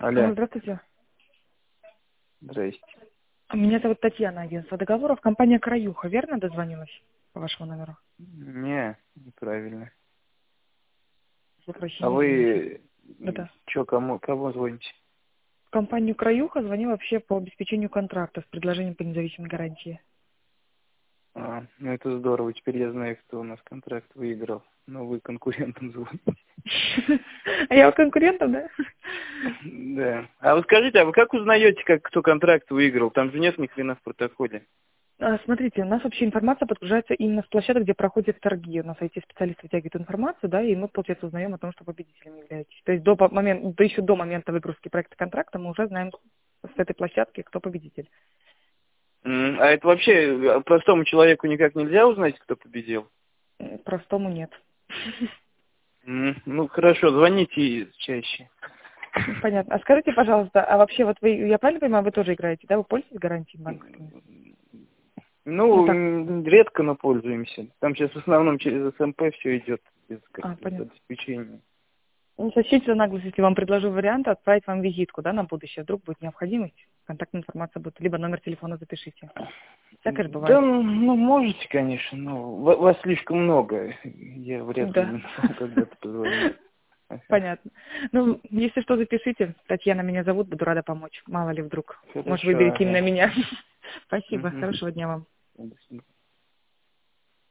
Алло, Здравствуйте. здрасте. Меня зовут Татьяна, агентство договоров. Компания «Краюха». Верно дозвонилась по вашему номеру? Не, неправильно. Попроще А не извините. вы Да-да. что, кому звоните? В компанию «Краюха» звоню вообще по обеспечению контракта с предложением по независимой гарантии. Ну это здорово, теперь я знаю, кто у нас контракт выиграл. Но вы конкурентам звоните. А я у конкурентов, да? Да. А вы скажите, а вы как узнаете, кто контракт выиграл? Там же нет ни хрена в протоколе. Смотрите, у нас вообще информация подгружается именно с площадок, где проходят торги. У нас IT-специалисты вытягивают информацию, да, и мы, получается, узнаем о том, что победителем являетесь. То есть еще до момента выгрузки проекта контракта мы уже знаем с этой площадки, кто победитель. А это вообще простому человеку никак нельзя узнать, кто победил? Простому нет. Ну хорошо, звоните чаще. Понятно. А скажите, пожалуйста, а вообще вот вы, я правильно понимаю, вы тоже играете, да? Вы пользуетесь гарантиями банковскими? Ну Ну, так, редко, но пользуемся. Там сейчас в основном через СМП все идет без каких-то понятно. обеспечений. Не сочтите за наглость, если вам предложу вариант отправить вам визитку, да, на будущее. Вдруг будет необходимость, контактная информация будет, либо номер телефона запишите. Всякое же Да, бывает. ну, можете, конечно, но вас слишком много. Я вряд ли Да, смогу когда-то позвонить. Ага. понятно. Ну, если что, запишите. Татьяна меня зовут, буду рада помочь. Мало ли вдруг. Может, Хорошо, выберете именно ага. меня. Спасибо. Мгм. Хорошего дня вам. До свидания.